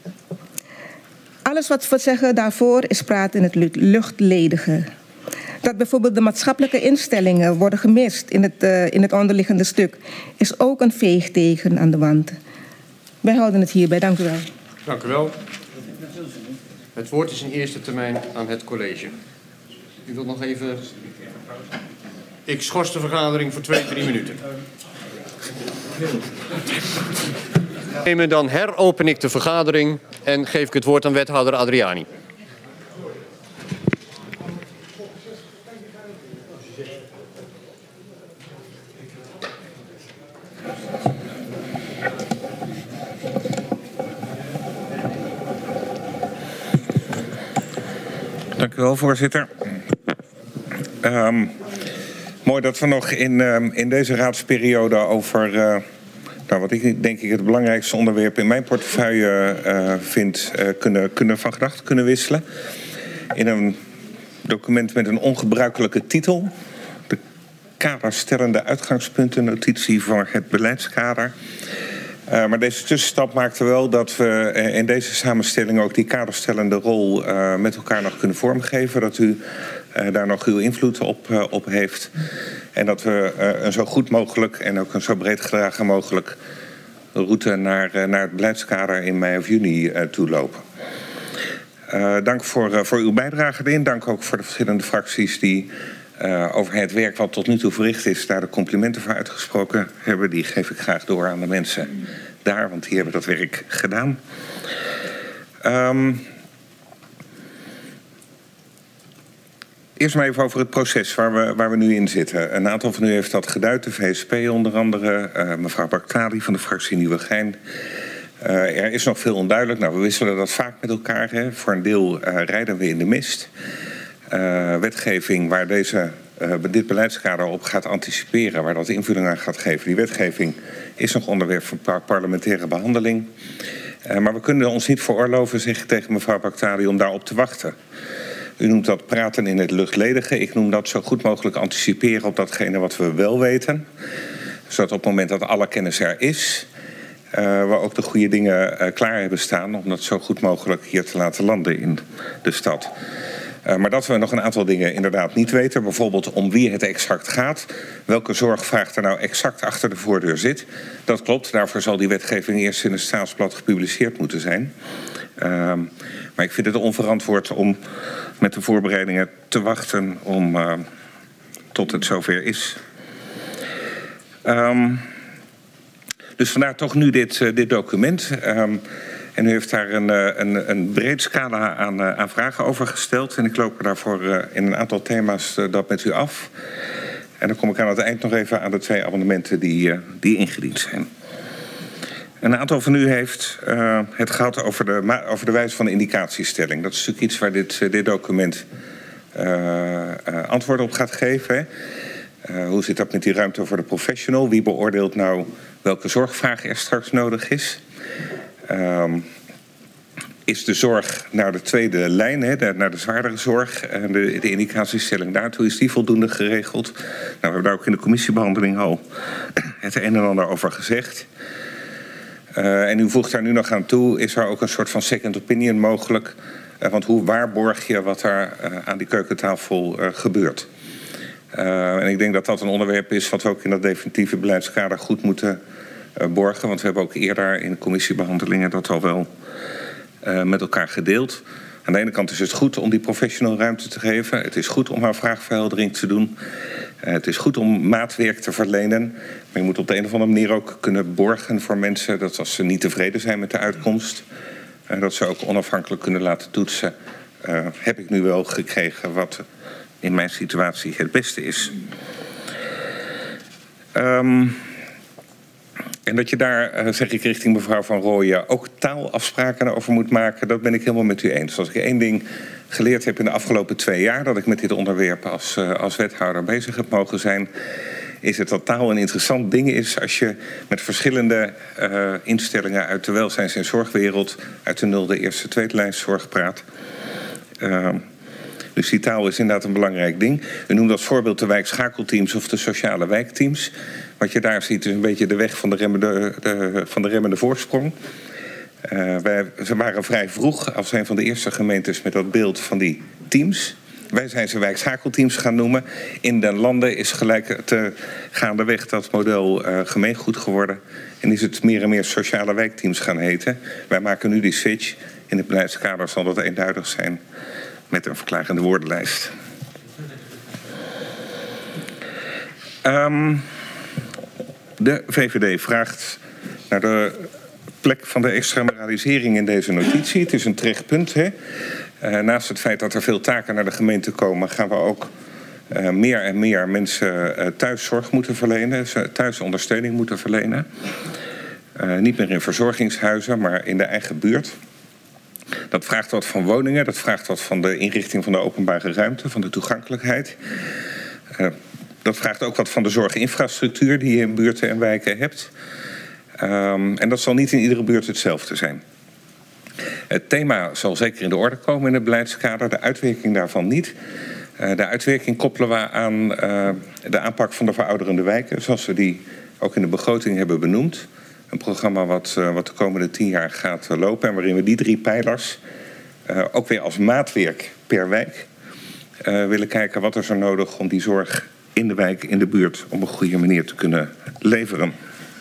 Alles wat we zeggen daarvoor is praten in het luchtledige. Dat bijvoorbeeld de maatschappelijke instellingen worden gemist in het, uh, in het onderliggende stuk is ook een veegteken aan de wand. Wij houden het hierbij. Dank u wel. Dank u wel. Het woord is in eerste termijn aan het college. U wilt nog even... Ik schors de vergadering voor twee, drie minuten. Dan heropen ik de vergadering en geef ik het woord aan wethouder Adriani. Dank u wel, voorzitter. Um, mooi dat we nog in, um, in deze raadsperiode over uh, nou, wat ik denk ik het belangrijkste onderwerp in mijn portefeuille uh, vind, uh, kunnen, kunnen van gedachten kunnen wisselen. In een document met een ongebruikelijke titel. De kaderstellende uitgangspunten, notitie voor het beleidskader. Uh, maar deze tussenstap maakte wel dat we uh, in deze samenstelling ook die kaderstellende rol uh, met elkaar nog kunnen vormgeven. Dat u uh, daar nog uw invloed op, uh, op heeft. En dat we uh, een zo goed mogelijk en ook een zo breed gedragen mogelijk route naar, uh, naar het beleidskader in mei of juni uh, toelopen. Uh, dank voor, uh, voor uw bijdrage erin. Dank ook voor de verschillende fracties die uh, over het werk wat tot nu toe verricht is daar de complimenten voor uitgesproken hebben. Die geef ik graag door aan de mensen daar, want die hebben dat werk gedaan. Um, Eerst maar even over het proces waar we, waar we nu in zitten. Een aantal van u heeft dat geduid, de V S P onder andere, uh, mevrouw Bakhtari van de fractie Nieuwegein. Uh, er is nog veel onduidelijk. Nou, we wisselen dat vaak met elkaar. Hè. Voor een deel uh, rijden we in de mist. Uh, wetgeving waar deze, uh, dit beleidskader op gaat anticiperen, waar dat invulling aan gaat geven. Die wetgeving is nog onderwerp van par parlementaire behandeling. Uh, maar we kunnen ons niet veroorloven, zeg ik tegen mevrouw Bakhtari, om daarop te wachten. U noemt dat praten in het luchtledige. Ik noem dat zo goed mogelijk anticiperen op datgene wat we wel weten. Zodat op het moment dat alle kennis er is, uh, we ook de goede dingen uh, klaar hebben staan om dat zo goed mogelijk hier te laten landen in de stad. Uh, maar dat we nog een aantal dingen inderdaad niet weten. Bijvoorbeeld om wie het exact gaat. Welke zorgvraag er nou exact achter de voordeur zit. Dat klopt. Daarvoor zal die wetgeving eerst in het Staatsblad gepubliceerd moeten zijn. Uh, maar ik vind het onverantwoord om met de voorbereidingen te wachten om, uh, tot het zover is. Um, dus vandaar toch nu dit, uh, dit document. Um, en u heeft daar een, een, een breed scala aan, uh, aan vragen over gesteld. En ik loop daarvoor uh, in een aantal thema's uh, dat met u af. En dan kom ik aan het eind nog even aan de twee amendementen die, uh, die ingediend zijn. Een aantal van u heeft uh, het gehad over de, over de wijze van de indicatiestelling. Dat is natuurlijk iets waar dit, uh, dit document uh, uh, antwoord op gaat geven. Uh, hoe zit dat met die ruimte voor de professional? Wie beoordeelt nou welke zorgvraag er straks nodig is? Um, is de zorg naar de tweede lijn, hè, naar de zwaardere zorg en de, de indicatiestelling daartoe, is die voldoende geregeld? Nou, we hebben daar ook in de commissiebehandeling al het een en ander over gezegd. Uh, en u voegt daar nu nog aan toe, is er ook een soort van second opinion mogelijk Uh, want hoe waarborg je wat er uh, aan die keukentafel uh, gebeurt? Uh, en ik denk dat dat een onderwerp is wat we ook in dat definitieve beleidskader goed moeten uh, borgen. Want we hebben ook eerder in commissiebehandelingen dat al wel uh, met elkaar gedeeld. Aan de ene kant is het goed om die professional ruimte te geven. Het is goed om haar vraagverheldering te doen. Uh, het is goed om maatwerk te verlenen. Maar je moet op de een of andere manier ook kunnen borgen voor mensen dat als ze niet tevreden zijn met de uitkomst, uh, dat ze ook onafhankelijk kunnen laten toetsen. Uh, heb ik nu wel gekregen wat in mijn situatie het beste is. Um, en dat je daar, uh, zeg ik richting mevrouw Van Rooyen, ook taalafspraken over moet maken, dat ben ik helemaal met u eens. Als ik één ding geleerd heb in de afgelopen twee jaar dat ik met dit onderwerp als, uh, als wethouder bezig heb mogen zijn, is het dat taal een interessant ding is als je met verschillende uh, instellingen uit de welzijns- en zorgwereld, uit de nulde, eerste, tweede lijnszorg praat. Uh, Dus die taal is inderdaad een belangrijk ding. U noemt als voorbeeld de wijkschakelteams of de sociale wijkteams. Wat je daar ziet is een beetje de weg van de remmende, de, van de remmende voorsprong. Uh, wij ze waren vrij vroeg als een van de eerste gemeentes met dat beeld van die teams. Wij zijn ze wijkschakelteams gaan noemen. In de landen is gelijk te gaandeweg dat model uh, gemeengoed geworden. En is het meer en meer sociale wijkteams gaan heten. Wij maken nu die switch. In het beleidskader zal dat eenduidig zijn met een verklagende woordenlijst. Um, de V V D vraagt naar de plek van de extramoralisering in deze notitie. Het is een terecht punt. Hè? Uh, naast het feit dat er veel taken naar de gemeente komen, gaan we ook uh, meer en meer mensen uh, thuiszorg moeten verlenen, thuisondersteuning moeten verlenen. Uh, niet meer in verzorgingshuizen, maar in de eigen buurt. Dat vraagt wat van woningen, dat vraagt wat van de inrichting van de openbare ruimte, van de toegankelijkheid. Uh, dat vraagt ook wat van de zorginfrastructuur die je in buurten en wijken hebt. Um, en dat zal niet in iedere buurt hetzelfde zijn. Het thema zal zeker in de orde komen in het beleidskader, de uitwerking daarvan niet. Uh, de uitwerking koppelen we aan uh, de aanpak van de verouderende wijken, zoals we die ook in de begroting hebben benoemd. Een programma wat, uh, wat de komende tien jaar gaat uh, lopen en waarin we die drie pijlers uh, ook weer als maatwerk per wijk uh, willen kijken wat er zo nodig om die zorg in de wijk, in de buurt, op een goede manier te kunnen leveren.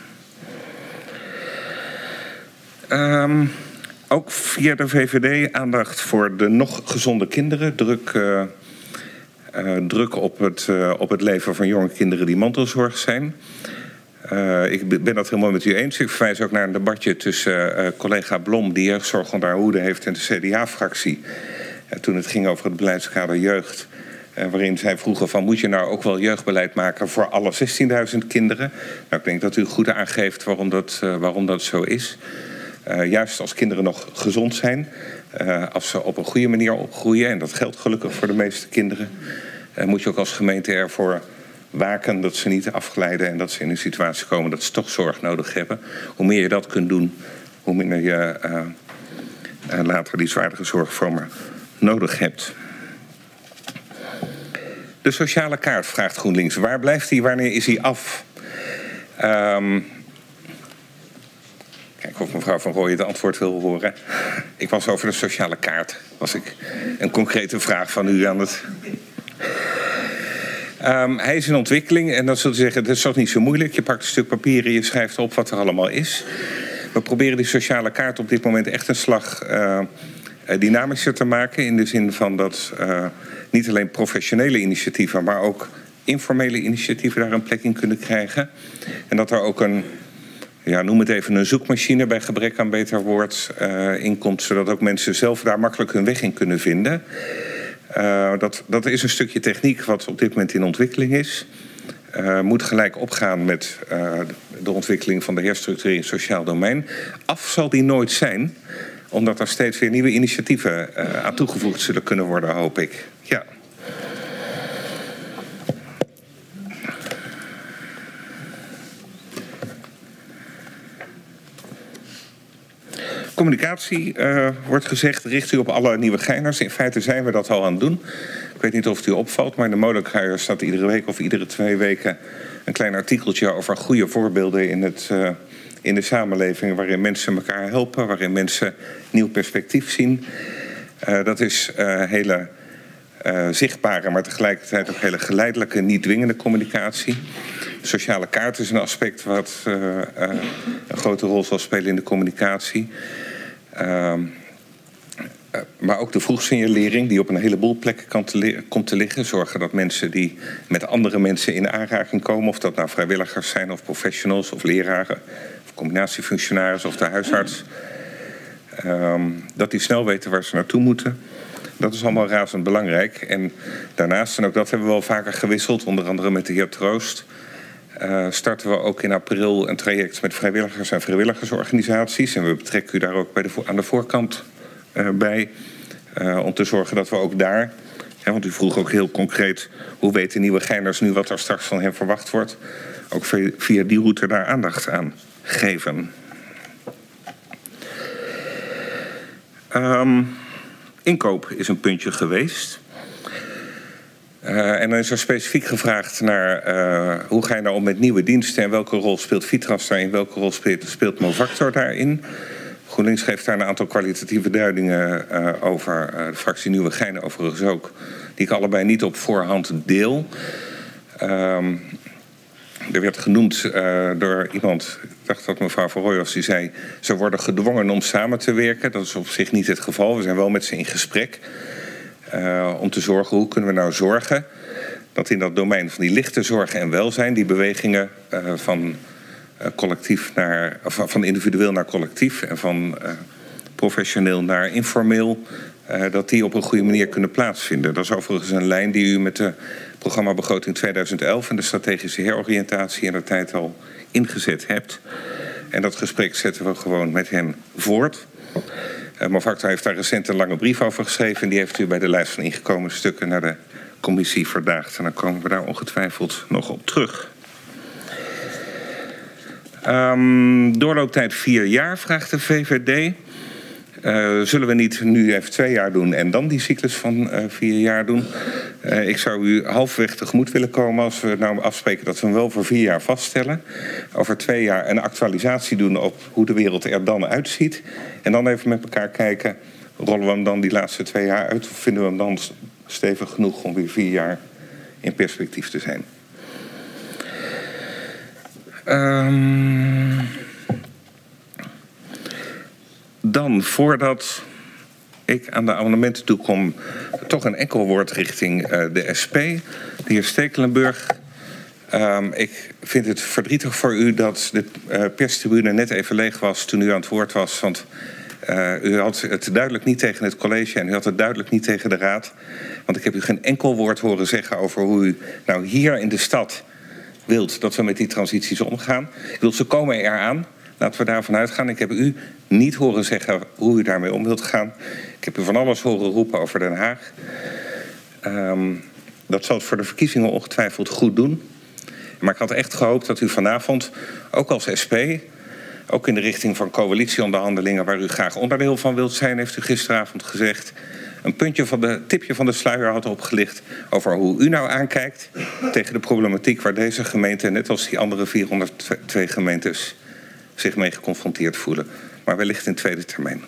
Um, ook via de V V D aandacht voor de nog gezonde kinderen. Druk, uh, uh, druk op, het, uh, op het leven van jonge kinderen die mantelzorg zijn. Uh, ik ben dat helemaal met u eens. Ik verwijs ook naar een debatje tussen uh, collega Blom, die jeugdzorg onder haar hoede heeft, en de C D A-fractie. Uh, toen het ging over het beleidskader jeugd. Uh, waarin zij vroegen van, moet je nou ook wel jeugdbeleid maken voor alle zestienduizend kinderen? Nou, ik denk dat u goed aangeeft waarom dat, uh, waarom dat zo is. Uh, juist als kinderen nog gezond zijn, uh, als ze op een goede manier opgroeien, en dat geldt gelukkig voor de meeste kinderen, uh, moet je ook als gemeente ervoor waken dat ze niet afglijden en dat ze in een situatie komen dat ze toch zorg nodig hebben. Hoe meer je dat kunt doen, hoe minder je uh, uh, later die zwaardere zorgvormen nodig hebt. De sociale kaart, vraagt GroenLinks. Waar blijft die? Wanneer is die af? Um, Kijk of mevrouw Van Rooyen het antwoord wil horen. Ik was over de sociale kaart. Was ik een concrete vraag van u aan het... Um, hij is in ontwikkeling en dat zult u zeggen, dat is toch niet zo moeilijk. Je pakt een stuk papier en je schrijft op wat er allemaal is. We proberen die sociale kaart op dit moment echt een slag uh, dynamischer te maken. In de zin van dat uh, niet alleen professionele initiatieven, maar ook informele initiatieven daar een plek in kunnen krijgen. En dat er ook een, ja, noem het even een zoekmachine bij gebrek aan beter woord uh, in komt. Zodat ook mensen zelf daar makkelijk hun weg in kunnen vinden. Uh, dat, dat is een stukje techniek wat op dit moment in ontwikkeling is. Uh, moet gelijk opgaan met uh, de ontwikkeling van de herstructurering sociaal domein. Af zal die nooit zijn, omdat er steeds weer nieuwe initiatieven uh, aan toegevoegd zullen kunnen worden, hoop ik. Ja. Communicatie, uh, wordt gezegd, richt u op alle nieuwe geiners. In feite zijn we dat al aan het doen. Ik weet niet of het u opvalt, maar in de Molenkruier staat iedere week of iedere twee weken een klein artikeltje over goede voorbeelden in, het, uh, in de samenleving, waarin mensen elkaar helpen, waarin mensen nieuw perspectief zien. Uh, dat is uh, hele uh, zichtbare, maar tegelijkertijd ook hele geleidelijke, niet dwingende communicatie. De sociale kaart is een aspect wat uh, uh, een grote rol zal spelen in de communicatie. Uh, Uh, maar ook de vroegsignalering die op een heleboel plekken kan te komt te liggen. Zorgen dat mensen die met andere mensen in aanraking komen, of dat nou vrijwilligers zijn of professionals of leraren of combinatiefunctionarissen of de huisarts, um, dat die snel weten waar ze naartoe moeten. Dat is allemaal razend belangrijk. En daarnaast, en ook dat hebben we wel vaker gewisseld, onder andere met de heer Troost, Uh, starten we ook in april een traject met vrijwilligers en vrijwilligersorganisaties. En we betrekken u daar ook bij de aan de voorkant Uh, bij, uh, om te zorgen dat we ook daar, hè, want u vroeg ook heel concreet, hoe weten Nieuwegeiners nu wat er straks van hen verwacht wordt, ook via die route daar aandacht aan geven. Um, inkoop is een puntje geweest. Uh, en dan is er specifiek gevraagd naar uh, hoe ga je nou om met nieuwe diensten en welke rol speelt Vitras daarin, welke rol speelt, speelt Movactor daarin. GroenLinks geeft daar een aantal kwalitatieve duidingen uh, over. Uh, de fractie Nieuwegein overigens ook. Die ik allebei niet op voorhand deel. Um, er werd genoemd uh, door iemand, ik dacht dat mevrouw Van Rooijhorst, die zei, ze worden gedwongen om samen te werken. Dat is op zich niet het geval. We zijn wel met ze in gesprek. Uh, om te zorgen, hoe kunnen we nou zorgen dat in dat domein van die lichte zorg en welzijn, die bewegingen uh, van Uh, collectief naar, of van individueel naar collectief en van uh, professioneel naar informeel, uh, dat die op een goede manier kunnen plaatsvinden. Dat is overigens een lijn die u met de programmabegroting tweeduizend elf en de strategische heroriëntatie in de tijd al ingezet hebt. En dat gesprek zetten we gewoon met hen voort. Uh, Movactor heeft daar recent een lange brief over geschreven en die heeft u bij de lijst van ingekomen stukken naar de commissie verdaagd. En dan komen we daar ongetwijfeld nog op terug. Um, doorlooptijd vier jaar, vraagt de V V D. Uh, zullen we niet nu even twee jaar doen en dan die cyclus van uh, vier jaar doen? Uh, ik zou u halfweg tegemoet willen komen als we nou afspreken dat we hem wel voor vier jaar vaststellen. Over twee jaar een actualisatie doen op hoe de wereld er dan uitziet. En dan even met elkaar kijken, rollen we hem dan die laatste twee jaar uit of vinden we hem dan stevig genoeg om weer vier jaar in perspectief te zijn? Um, dan, voordat ik aan de amendementen toe kom, toch een enkel woord richting uh, de S P. De heer Stekelenburg, um, ik vind het verdrietig voor u dat de uh, perstribune net even leeg was toen u aan het woord was. Want uh, u had het duidelijk niet tegen het college en u had het duidelijk niet tegen de raad. Want ik heb u geen enkel woord horen zeggen over hoe u nou hier in de stad wilt dat we met die transities omgaan. Ik wil, ze komen eraan. Laten we daarvan uitgaan. Ik heb u niet horen zeggen hoe u daarmee om wilt gaan. Ik heb u van alles horen roepen over Den Haag. Um, dat zal het voor de verkiezingen ongetwijfeld goed doen. Maar ik had echt gehoopt dat u vanavond, ook als S P, ook in de richting van coalitieonderhandelingen waar u graag onderdeel van wilt zijn, heeft u gisteravond gezegd, een puntje van de tipje van de sluier had opgelicht over hoe u nou aankijkt tegen de problematiek waar deze gemeente, net als die andere vierhonderdtwee gemeentes, zich mee geconfronteerd voelen. Maar wellicht in tweede termijn.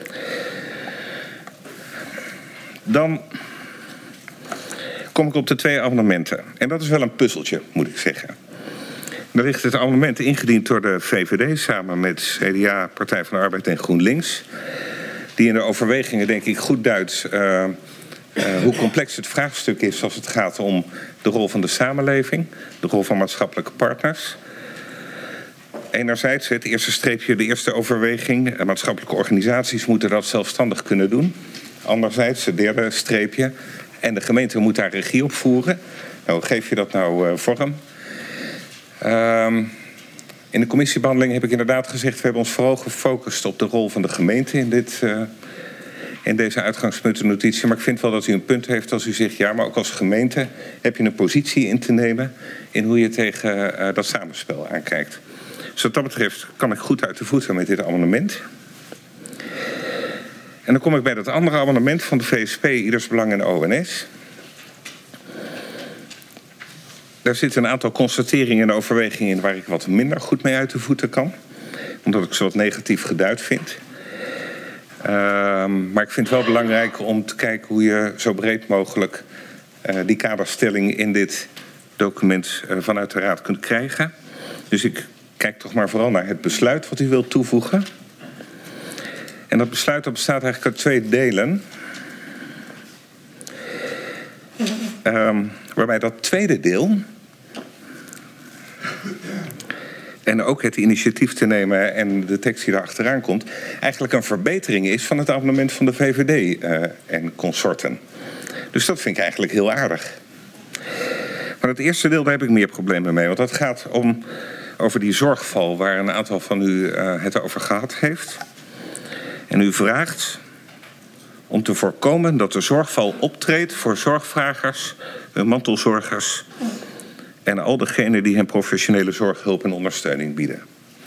Dan kom ik op de twee amendementen. En dat is wel een puzzeltje, moet ik zeggen. Er ligt het amendement ingediend door de V V D samen met C D A, Partij van de Arbeid en GroenLinks. Die in de overwegingen denk ik goed duidt uh, uh, hoe complex het vraagstuk is als het gaat om de rol van de samenleving, de rol van maatschappelijke partners. Enerzijds het eerste streepje, de eerste overweging, maatschappelijke organisaties moeten dat zelfstandig kunnen doen. Anderzijds het derde streepje, en de gemeente moet daar regie op voeren. Nou, hoe geef je dat nou uh, vorm? Uh, in de commissiebehandeling heb ik inderdaad gezegd, we hebben ons vooral gefocust op de rol van de gemeente in, dit, uh, in deze uitgangspuntennotitie. Maar ik vind wel dat u een punt heeft als u zegt, ja, maar ook als gemeente heb je een positie in te nemen in hoe je tegen uh, dat samenspel aankijkt. Dus wat dat betreft kan ik goed uit de voeten met dit amendement. En dan kom ik bij dat andere amendement van de V S P, Ieders Belang en O N S. Daar zitten een aantal constateringen en overwegingen in waar ik wat minder goed mee uit de voeten kan. Omdat ik ze wat negatief geduid vind. Uh, maar ik vind het wel belangrijk om te kijken hoe je zo breed mogelijk uh, die kaderstelling in dit document uh, vanuit de Raad kunt krijgen. Dus ik kijk toch maar vooral naar het besluit wat u wilt toevoegen. En dat besluit dat bestaat eigenlijk uit twee delen. Um, waarbij dat tweede deel en ook het initiatief te nemen en de tekst die daar achteraan komt, eigenlijk een verbetering is van het amendement van de V V D uh, en consorten. Dus dat vind ik eigenlijk heel aardig. Maar het eerste deel, daar heb ik meer problemen mee. Want dat gaat om over die zorgval waar een aantal van u uh, het over gehad heeft. En u vraagt om te voorkomen dat de zorgval optreedt voor zorgvragers, mantelzorgers en al degenen die hen professionele zorghulp en ondersteuning bieden.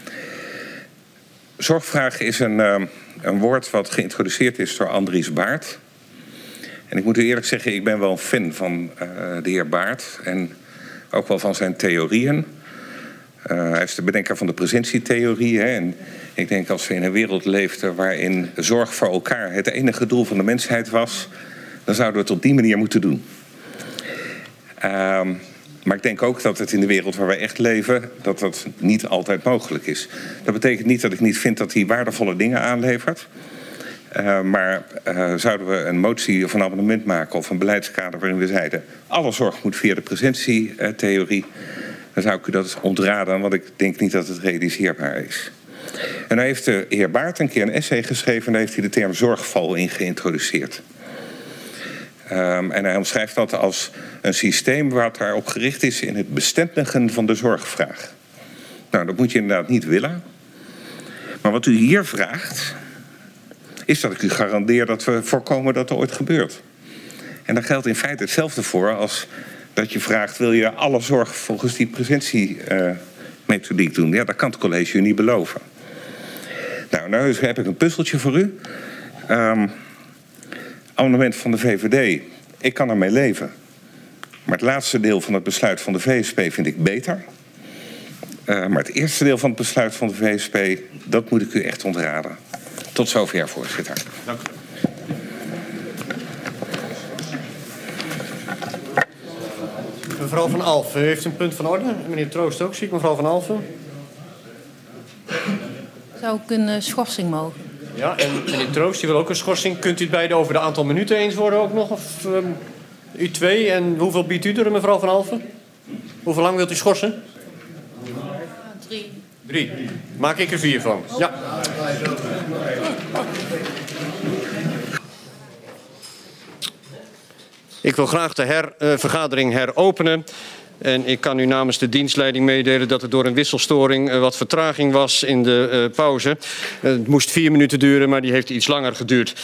Zorgvraag is een, uh, een woord wat geïntroduceerd is door Andries Baart. En ik moet u eerlijk zeggen, ik ben wel een fan van uh, de heer Baart en ook wel van zijn theorieën. Uh, hij is de bedenker van de presentietheorie. Hè, en ik denk als we in een wereld leefden waarin zorg voor elkaar het enige doel van de mensheid was, dan zouden we het op die manier moeten doen. Uh, maar ik denk ook dat het in de wereld waar wij echt leven, dat dat niet altijd mogelijk is. Dat betekent niet dat ik niet vind dat hij waardevolle dingen aanlevert. Uh, maar uh, zouden we een motie of een amendement maken of een beleidskader waarin we zeiden alle zorg moet via de presentietheorie, dan zou ik u dat ontraden, want ik denk niet dat het realiseerbaar is. En dan heeft de heer Baart een keer een essay geschreven en daar heeft hij de term zorgval in geïntroduceerd. Um, en hij omschrijft dat als een systeem wat daarop gericht is in het bestendigen van de zorgvraag. Nou, dat moet je inderdaad niet willen. Maar wat u hier vraagt, is dat ik u garandeer dat we voorkomen dat er ooit gebeurt. En daar geldt in feite hetzelfde voor als dat je vraagt, wil je alle zorg volgens die presentiemethodiek uh, doen? Ja, dat kan het college u niet beloven. Nou, nou heb ik een puzzeltje voor u. Um, amendement van de V V D, ik kan ermee leven. Maar het laatste deel van het besluit van de V S P vind ik beter. Uh, maar het eerste deel van het besluit van de V S P, dat moet ik u echt ontraden. Tot zover, voorzitter. Dank u. Mevrouw Van Alphen, u heeft een punt van orde. Meneer Troost ook, zie ik. Mevrouw Van Alphen. Zou ik een uh, schorsing mogen? Ja, en meneer Troost, die wil ook een schorsing. Kunt u het beide over de aantal minuten eens worden ook nog? Of um, u twee? En hoeveel biedt u er, mevrouw Van Alphen? Hoeveel lang wilt u schorsen? Drie. Drie. Maak ik er vier van. Ja. Ik wil graag de her, uh, vergadering heropenen. En ik kan u namens de dienstleiding meedelen dat er door een wisselstoring uh, wat vertraging was in de uh, pauze. Uh, het moest vier minuten duren, maar die heeft iets langer geduurd.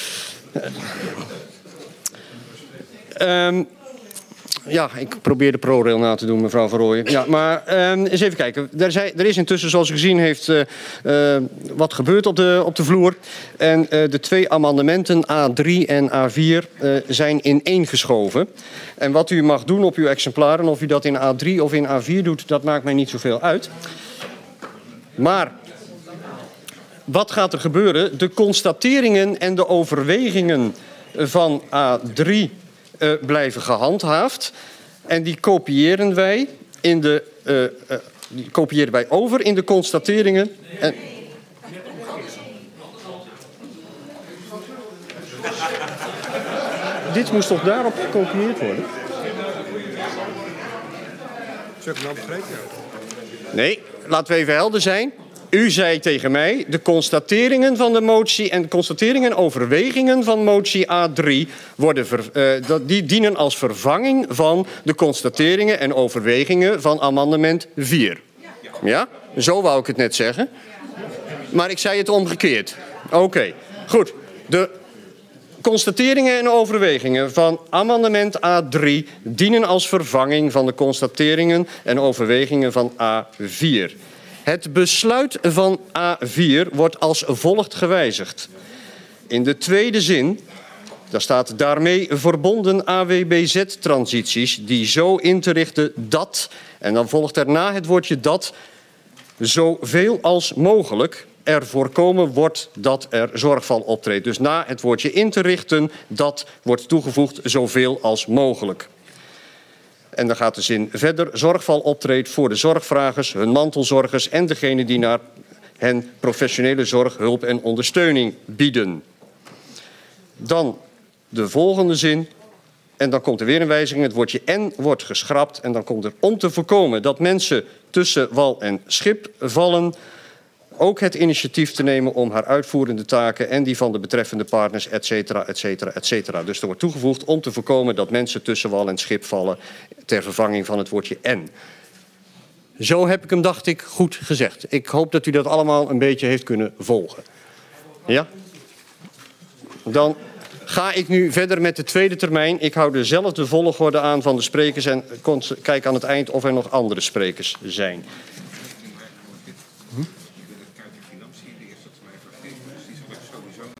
Uh, um, ja, ik probeer de ProRail na te doen, mevrouw Van Rooyen. Ja, maar uh, eens even kijken. Er, zijn, er is intussen, zoals u gezien heeft, uh, uh, wat gebeurd op de, op de vloer. En uh, de twee amendementen A drie en A vier uh, zijn ineengeschoven. En wat u mag doen op uw exemplaren, of u dat in A drie of in A vier doet, dat maakt mij niet zoveel uit. Maar wat gaat er gebeuren? De constateringen en de overwegingen van A drie uh, blijven gehandhaafd. En die kopiëren wij, in de, uh, uh, die kopiëren wij over in de constateringen. En dit moest toch daarop gekopieerd worden? Zou ik nou begrijpen? Nee, laten we even helder zijn. U zei tegen mij, de constateringen van de motie en de constateringen en overwegingen van motie A drie worden ver, uh, die dienen als vervanging van de constateringen en overwegingen van amendement vier. Ja? Zo wou ik het net zeggen. Maar ik zei het omgekeerd. Oké, okay. Goed. De constateringen en overwegingen van amendement A drie dienen als vervanging van de constateringen en overwegingen van A vier. Het besluit van A vier wordt als volgt gewijzigd. In de tweede zin, daar staat daarmee verbonden A W B Z-transities die zo in te richten dat, en dan volgt er na het woordje dat, zoveel als mogelijk er voorkomen wordt dat er zorgval optreedt. Dus na het woordje in te richten, dat wordt toegevoegd zoveel als mogelijk. En dan gaat de zin verder. Zorgval optreedt voor de zorgvragers, hun mantelzorgers en degenen die naar hen professionele zorg, hulp en ondersteuning bieden. Dan de volgende zin. En dan komt er weer een wijziging. Het woordje en wordt geschrapt. En dan komt er om te voorkomen dat mensen tussen wal en schip vallen, ook het initiatief te nemen om haar uitvoerende taken en die van de betreffende partners, et cetera, et cetera, et cetera. Dus er wordt toegevoegd om te voorkomen dat mensen tussen wal en schip vallen ter vervanging van het woordje en. Zo heb ik hem, dacht ik, goed gezegd. Ik hoop dat u dat allemaal een beetje heeft kunnen volgen. Ja? Dan ga ik nu verder met de tweede termijn. Ik hou dezelfde volgorde aan van de sprekers en kijk aan het eind of er nog andere sprekers zijn.